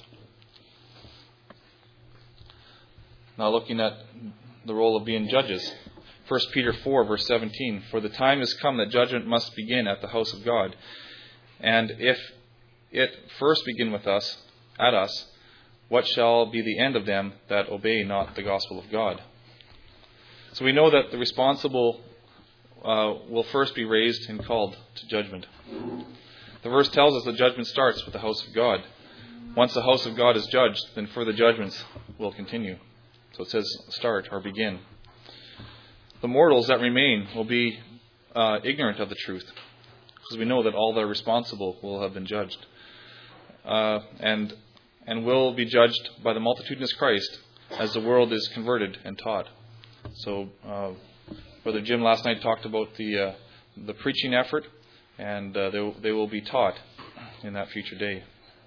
Now looking at the role of being judges. 1 Peter 4, verse 17, for the time is come that judgment must begin at the house of God. And if it first begin at us, what shall be the end of them that obey not the gospel of God? So we know that the responsible will first be raised and called to judgment. The verse tells us that judgment starts with the house of God. Once the house of God is judged, then further judgments will continue. So it says start or begin. The mortals that remain will be ignorant of the truth, because we know that all that are responsible will have been judged, and will be judged by the multitudinous Christ as the world is converted and taught. So Brother Jim last night talked about the preaching effort. and they will be taught in that future day.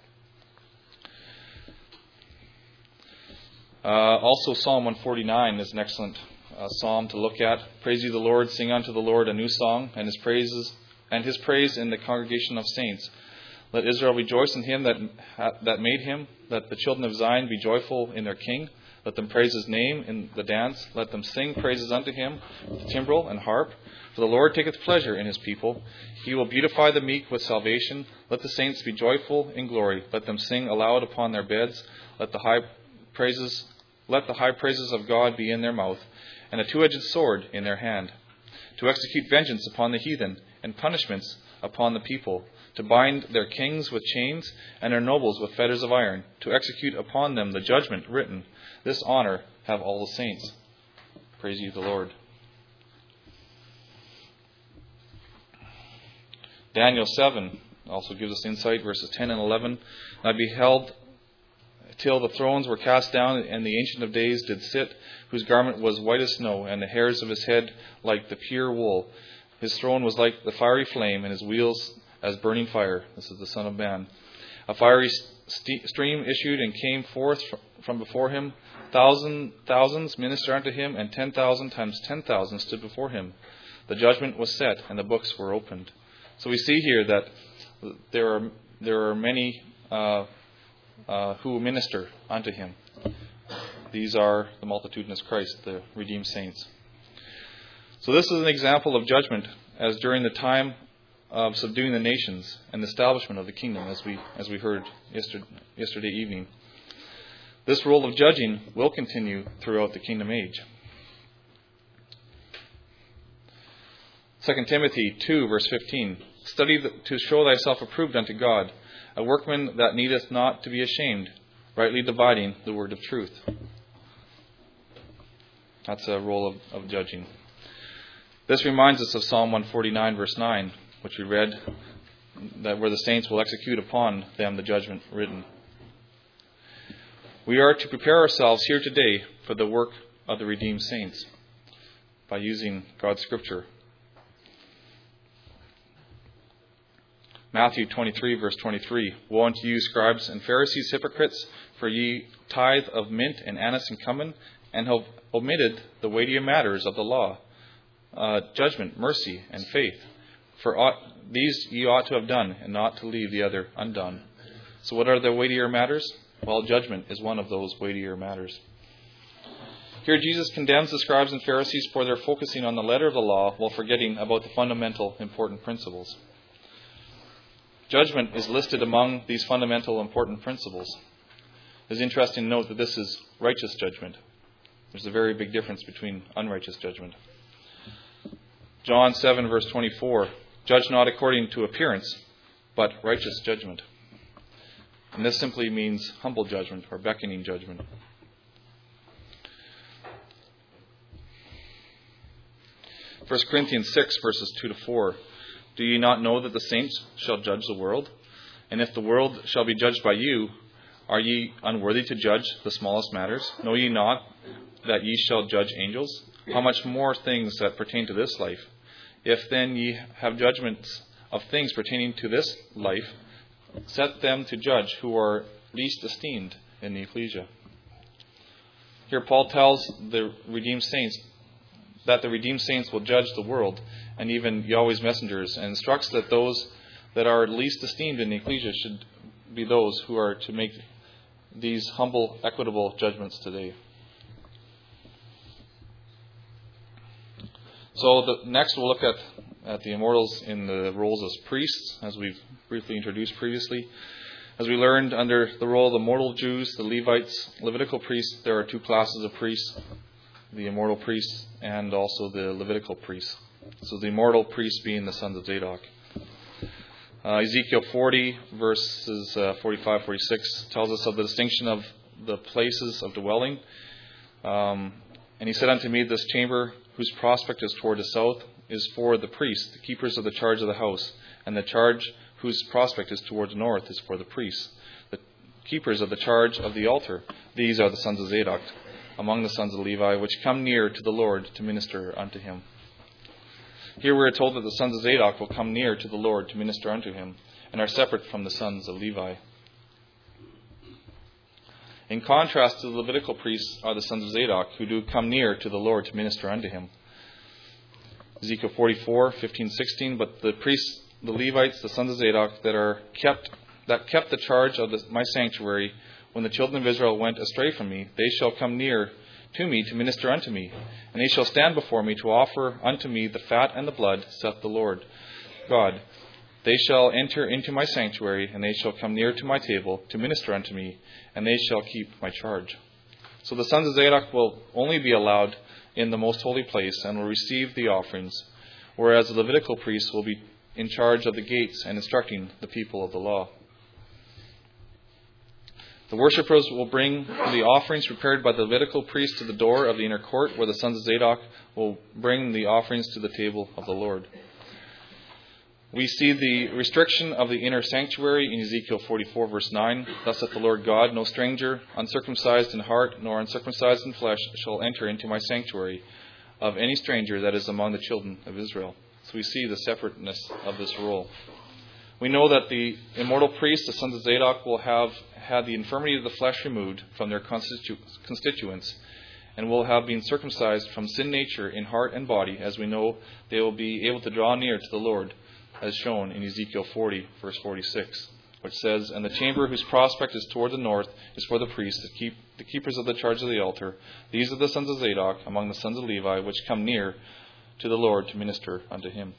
Also, Psalm 149 is an excellent psalm to look at. Praise ye the Lord, sing unto the Lord a new song, and his praise in the congregation of saints. Let Israel rejoice in him that made him. Let the children of Zion be joyful in their king. Let them praise his name in the dance. Let them sing praises unto him with timbrel and harp. For the Lord taketh pleasure in his people. He will beautify the meek with salvation. Let the saints be joyful in glory. Let them sing aloud upon their beds. Let the high praises of God be in their mouth, and a two-edged sword in their hand, to execute vengeance upon the heathen, and punishments upon the people, to bind their kings with chains, and their nobles with fetters of iron, to execute upon them the judgment written. This honor have all the saints. Praise ye the Lord. Daniel 7 also gives us insight, verses 10 and 11. I beheld till the thrones were cast down, and the Ancient of Days did sit, whose garment was white as snow, and the hairs of his head like the pure wool. His throne was like the fiery flame, and his wheels as burning fire. This is the Son of Man. A fiery stream issued and came forth from before him. Thousands ministered unto him, and 10,000 times 10,000 stood before him. The judgment was set, and the books were opened. So we see here that there are many who minister unto him. These are the multitudinous Christ, the redeemed saints. So this is an example of judgment, as during the time of subduing the nations and the establishment of the kingdom, as we heard yesterday evening. This role of judging will continue throughout the kingdom age. 2 Timothy 2, verse 15. Study to show thyself approved unto God, a workman that needeth not to be ashamed, rightly dividing the word of truth. That's a role of judging. This reminds us of Psalm 149, verse 9, which we read, that where the saints will execute upon them the judgment written. We are to prepare ourselves here today for the work of the redeemed saints by using God's Scripture. Matthew 23, verse 23. Woe unto you, scribes and Pharisees, hypocrites, for ye tithe of mint and anise and cumin, and have omitted the weightier matters of the law, judgment, mercy, and faith. For these ye ought to have done, and not to leave the other undone. So what are the weightier matters? Well, judgment is one of those weightier matters. Here Jesus condemns the scribes and Pharisees for their focusing on the letter of the law while forgetting about the fundamental important principles. Judgment is listed among these fundamental important principles. It's interesting to note that this is righteous judgment. There's a very big difference between unrighteous judgment. John 7, verse 24. Judge not according to appearance, but righteous judgment. And this simply means humble judgment or beckoning judgment. 1 Corinthians 6, verses 2 to 4. Do ye not know that the saints shall judge the world? And if the world shall be judged by you, are ye unworthy to judge the smallest matters? Know ye not that ye shall judge angels? How much more things that pertain to this life? If then ye have judgments of things pertaining to this life, set them to judge who are least esteemed in the ecclesia. Here Paul tells the redeemed saints that the redeemed saints will judge the world, and even Yahweh's messengers, and instructs that those that are least esteemed in the ecclesia should be those who are to make these humble, equitable judgments today. So next we'll look at the immortals in the roles as priests, as we've briefly introduced previously. As we learned, under the role of the mortal Jews, the Levites, Levitical priests, there are two classes of priests, the immortal priests and also the Levitical priests. So the immortal priests being the sons of Zadok. Ezekiel 40, verses 45-46, tells us of the distinction of the places of dwelling. And he said unto me, this chamber, whose prospect is toward the south, is for the priests, the keepers of the charge of the house, and the charge whose prospect is toward the north is for the priests, the keepers of the charge of the altar. These are the sons of Zadok, among the sons of Levi, which come near to the Lord to minister unto him. Here we are told that the sons of Zadok will come near to the Lord to minister unto him, and are separate from the sons of Levi. In contrast to the Levitical priests are the sons of Zadok, who do come near to the Lord to minister unto him. Ezekiel 44, 15, 16, but the priests, the Levites, the sons of Zadok, that kept the charge of my sanctuary, when the children of Israel went astray from me, they shall come near to me to minister unto me, and they shall stand before me to offer unto me the fat and the blood, saith the Lord God. They shall enter into my sanctuary, and they shall come near to my table to minister unto me, and they shall keep my charge. So the sons of Zadok will only be allowed in the most holy place and will receive the offerings, whereas the Levitical priests will be in charge of the gates and instructing the people of the law. The worshippers will bring the offerings prepared by the Levitical priest to the door of the inner court, where the sons of Zadok will bring the offerings to the table of the Lord. We see the restriction of the inner sanctuary in Ezekiel 44, verse 9. Thus saith the Lord God, no stranger, uncircumcised in heart, nor uncircumcised in flesh, shall enter into my sanctuary of any stranger that is among the children of Israel. So we see the separateness of this rule. We know that the immortal priests, the sons of Zadok, will have had the infirmity of the flesh removed from their constituents, and will have been circumcised from sin nature in heart and body, as we know they will be able to draw near to the Lord, as shown in Ezekiel 40, verse 46, which says, and the chamber whose prospect is toward the north is for the priests, the keepers of the charge of the altar. These are the sons of Zadok among the sons of Levi, which come near to the Lord to minister unto him.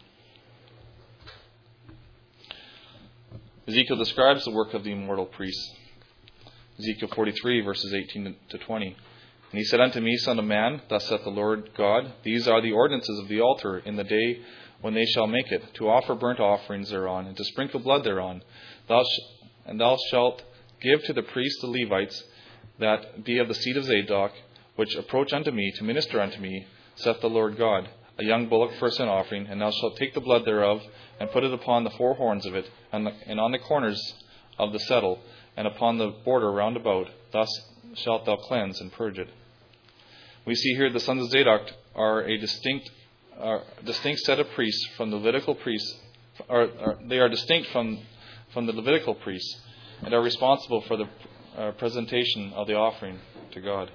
Ezekiel describes the work of the immortal priests. Ezekiel 43, verses 18 to 20. And he said unto me, Son of man, thus saith the Lord God, these are the ordinances of the altar in the day when they shall make it, to offer burnt offerings thereon, and to sprinkle blood thereon. Thou shalt give to the priests the Levites, that be of the seed of Zadok, which approach unto me to minister unto me, saith the Lord God, a young bullock for a sin offering, and thou shalt take the blood thereof, and put it upon the four horns of it, and on the corners of the settle, and upon the border round about. Thus shalt thou cleanse and purge it. We see here the sons of Zadok are a distinct set of priests from the Levitical priests. They are distinct from the Levitical priests, and are responsible for the presentation of the offering to God.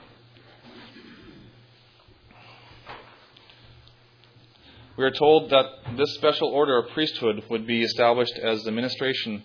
We are told that this special order of priesthood would be established as the ministration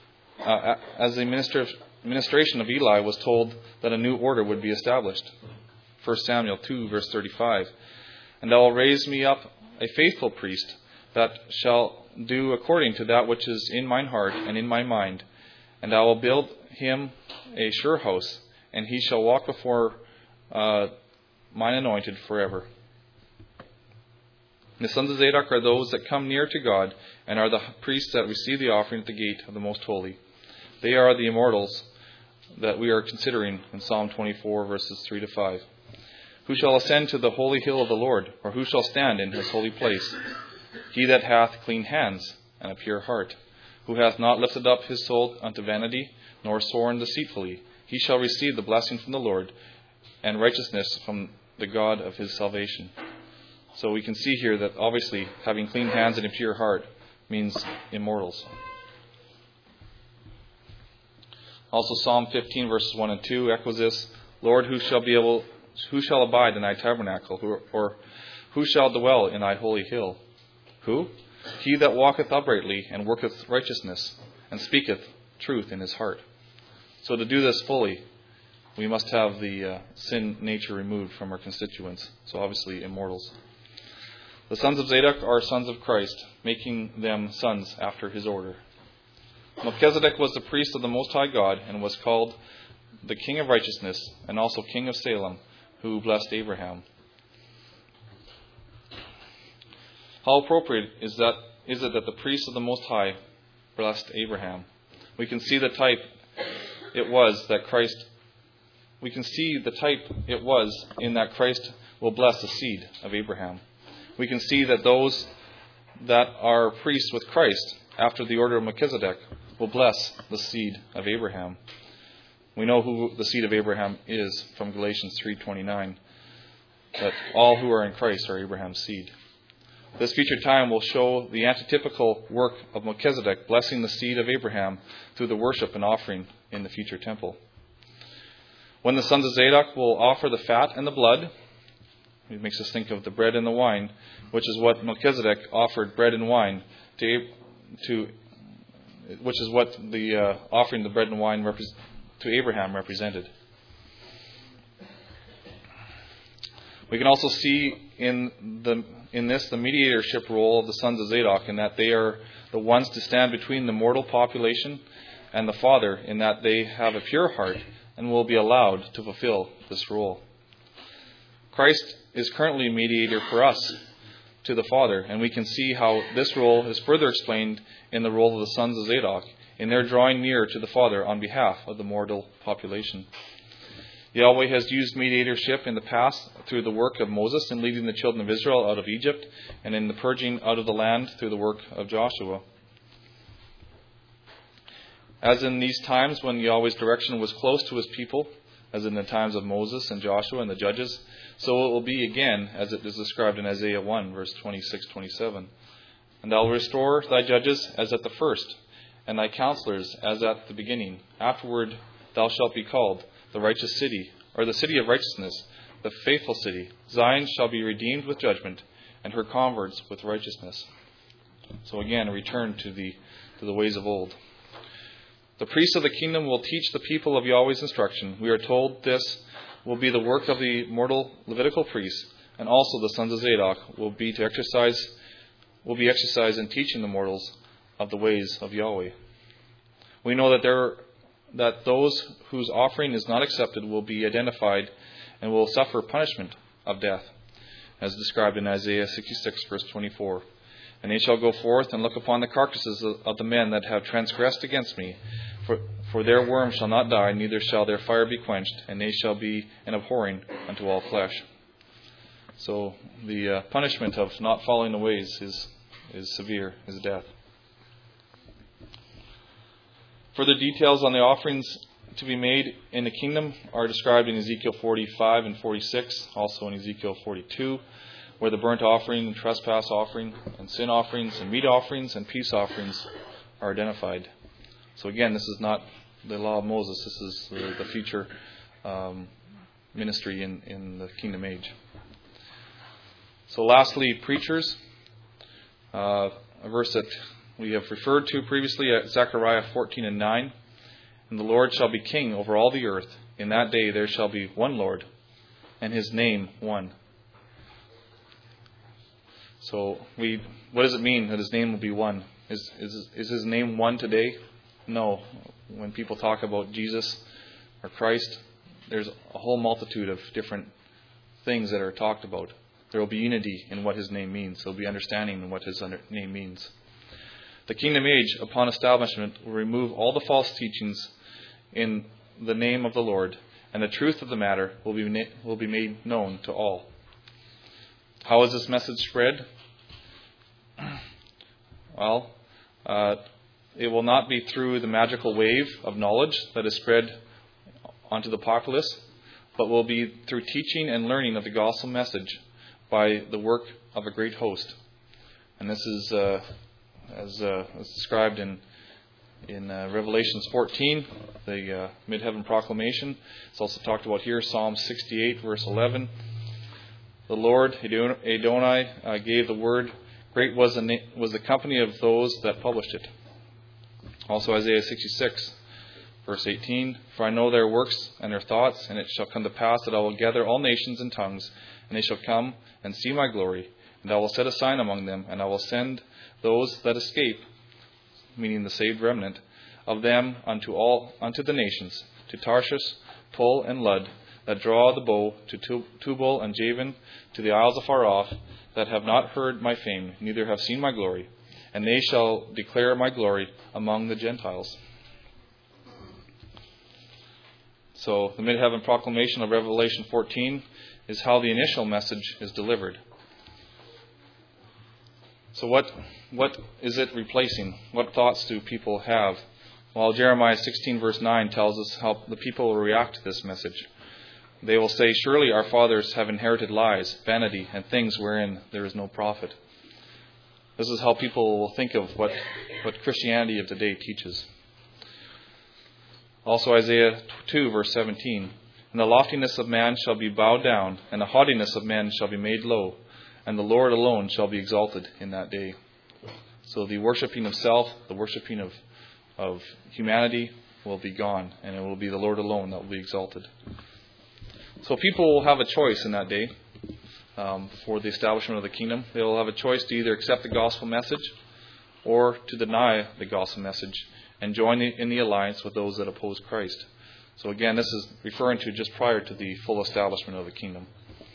of Eli was told that a new order would be established. 1 Samuel 2, verse 35. And thou wilt raise me up a faithful priest, that shall do according to that which is in mine heart and in my mind. And I will build him a sure house, and he shall walk before mine anointed forever. The sons of Zadok are those that come near to God, and are the priests that receive the offering at the gate of the most holy. They are the immortals that we are considering in Psalm 24, verses 3 to 5. Who shall ascend to the holy hill of the Lord, or who shall stand in his holy place? He that hath clean hands and a pure heart, who hath not lifted up his soul unto vanity, nor sworn deceitfully, he shall receive the blessing from the Lord, and righteousness from the God of his salvation. So we can see here that obviously having clean hands and a pure heart means immortals. Also Psalm 15, verses 1 and 2 echoes this. Lord, who shall abide in thy tabernacle, or who shall dwell in thy holy hill? Who? He that walketh uprightly, and worketh righteousness, and speaketh truth in his heart. So to do this fully, we must have the sin nature removed from our constituents. So obviously immortals. The sons of Zadok are sons of Christ, making them sons after his order. Melchizedek was the priest of the Most High God, and was called the King of Righteousness, and also King of Salem, who blessed Abraham. How appropriate is it that the priest of the Most High blessed Abraham? We can see the type it was in that Christ will bless the seed of Abraham. We can see that those that are priests with Christ after the order of Melchizedek will bless the seed of Abraham. We know who the seed of Abraham is from Galatians 3:29, that all who are in Christ are Abraham's seed. This future time will show the antitypical work of Melchizedek, blessing the seed of Abraham through the worship and offering in the future temple. When the sons of Zadok will offer the fat and the blood, it makes us think of the bread and the wine, which is what Melchizedek offered bread and wine which is what the offering the bread and wine to Abraham represented. We can also see in this the mediatorship role of the sons of Zadok, in that they are the ones to stand between the mortal population and the Father, in that they have a pure heart and will be allowed to fulfill this role. Christ is currently a mediator for us to the Father, and we can see how this role is further explained in the role of the sons of Zadok in their drawing near to the Father on behalf of the mortal population. Yahweh has used mediatorship in the past through the work of Moses in leading the children of Israel out of Egypt, and in the purging out of the land through the work of Joshua. As in these times when Yahweh's direction was close to his people, as in the times of Moses and Joshua and the judges, so it will be again, as it is described in Isaiah 1, verse 26-27. And thou wilt restore thy judges as at the first, and thy counselors as at the beginning. Afterward thou shalt be called the righteous city, or the city of righteousness, the faithful city. Zion shall be redeemed with judgment, and her converts with righteousness. So again, a return to the ways of old. The priests of the kingdom will teach the people of Yahweh's instruction. We are told this will be the work of the mortal Levitical priests, and also the sons of Zadok will be exercised in teaching the mortals of the ways of Yahweh. We know that those whose offering is not accepted will be identified and will suffer punishment of death, as described in Isaiah 66, verse 24. And they shall go forth and look upon the carcasses of the men that have transgressed against me. For their worm shall not die, neither shall their fire be quenched, and they shall be an abhorring unto all flesh. So the punishment of not following the ways is severe, is death. Further details on the offerings to be made in the kingdom are described in Ezekiel 45 and 46, also in Ezekiel 42, where the burnt offering and trespass offering and sin offerings and meat offerings and peace offerings are identified. So again, this is not the law of Moses. This is the future ministry in the kingdom age. So lastly, preachers. A verse that we have referred to previously at Zechariah 14 and 9. And the Lord shall be king over all the earth. In that day there shall be one Lord, and his name one. So what does it mean that his name will be one? Is his name one today? No. When people talk about Jesus or Christ, there's a whole multitude of different things that are talked about. There will be unity in what his name means. There will be understanding in what his name means. The kingdom age, upon establishment, will remove all the false teachings in the name of the Lord, and the truth of the matter will be made known to all. How is this message spread? Well, it will not be through the magical wave of knowledge that is spread onto the populace, but will be through teaching and learning of the gospel message by the work of a great host. And this is as described in Revelations 14, the mid-heaven proclamation. It's also talked about here, Psalm 68, verse 11. The Lord, Adonai, gave the word. Great was the company of those that published it. Also Isaiah 66, verse 18. For I know their works and their thoughts, and it shall come to pass that I will gather all nations and tongues, and they shall come and see my glory. And I will set a sign among them, and I will send those that escape, meaning the saved remnant, of them unto the nations, to Tarshish, Pul, and Lud, that draw the bow, to Tubal and Javan, to the isles afar off, that have not heard my fame, neither have seen my glory. And they shall declare my glory among the Gentiles. So the mid-heaven proclamation of Revelation 14 is how the initial message is delivered. So what is it replacing? What thoughts do people have? Well, Jeremiah 16 verse 9 tells us how the people will react to this message. They will say, surely our fathers have inherited lies, vanity, and things wherein there is no profit. This is how people will think of what Christianity of today teaches. Also Isaiah 2 verse 17. And the loftiness of man shall be bowed down, and the haughtiness of men shall be made low, and the Lord alone shall be exalted in that day. So the worshipping of self, the worshipping of humanity will be gone, and it will be the Lord alone that will be exalted. So people will have a choice in that day for the establishment of the kingdom. They will have a choice to either accept the gospel message or to deny the gospel message and join in the alliance with those that oppose Christ. So again, this is referring to just prior to the full establishment of the kingdom.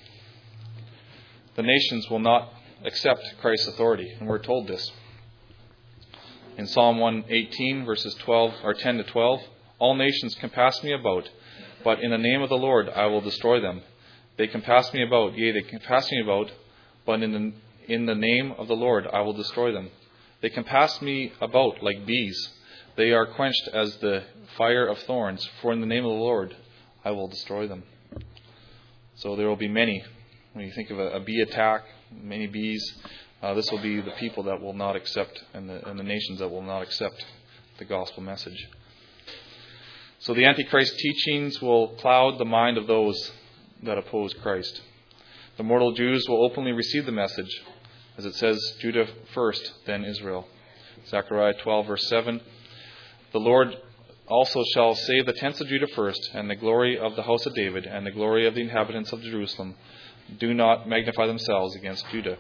The nations will not accept Christ's authority, and we're told this. In Psalm 118, verses 10 to 12, all nations compass me about, but in the name of the Lord I will destroy them. They compass me about, yea, they compass me about, but in the name of the Lord I will destroy them. They compass me about like bees. They are quenched as the fire of thorns, for in the name of the Lord I will destroy them. So there will be many. When you think of a bee attack, many bees, this will be the people that will not accept, and the nations that will not accept the gospel message. So the Antichrist teachings will cloud the mind of those that oppose Christ. The mortal Jews will openly receive the message, as it says, Judah first, then Israel. Zechariah 12, verse 7. The Lord also shall save the tents of Judah first, and the glory of the house of David, and the glory of the inhabitants of Jerusalem do not magnify themselves against Judah.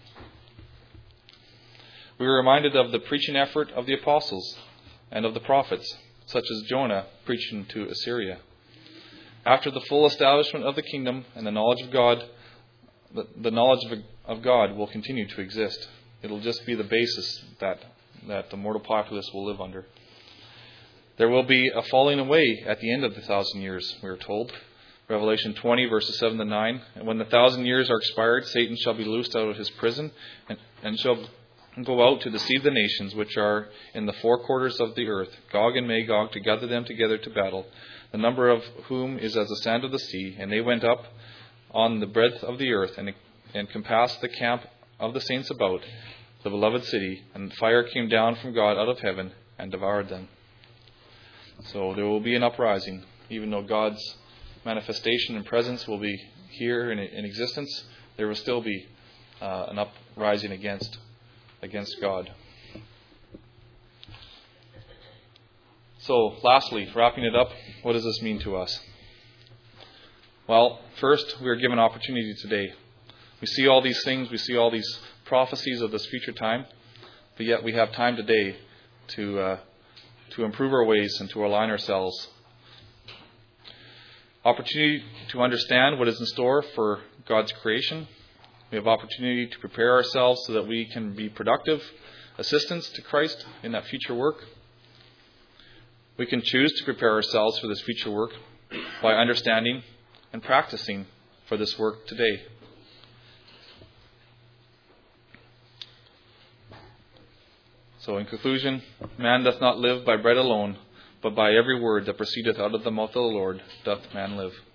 We were reminded of the preaching effort of the apostles and of the prophets, such as Jonah preaching to Assyria. After the full establishment of the kingdom and the knowledge of God, the knowledge of God will continue to exist. It'll just be the basis that the mortal populace will live under. There will be a falling away at the end of the 1,000 years, we are told. Revelation 20, verses 7 to 9. And when the 1,000 years are expired, Satan shall be loosed out of his prison and shall go out to deceive the nations which are in the four quarters of the earth, Gog and Magog, to gather them together to battle, the number of whom is as the sand of the sea. And they went up on the breadth of the earth and compassed the camp of the saints about, the beloved city, and fire came down from God out of heaven and devoured them. So there will be an uprising. Even though God's manifestation and presence will be here in existence, there will still be an uprising against God. So lastly, wrapping it up, what does this mean to us? Well, first, we are given opportunity today. We see all these things, we see all these prophecies of this future time, but yet we have time today to improve our ways and to align ourselves. Opportunity to understand what is in store for God's creation. We have opportunity to prepare ourselves so that we can be productive assistants to Christ in that future work. We can choose to prepare ourselves for this future work by understanding and practicing for this work today. So in conclusion, man doth not live by bread alone, but by every word that proceedeth out of the mouth of the Lord doth man live.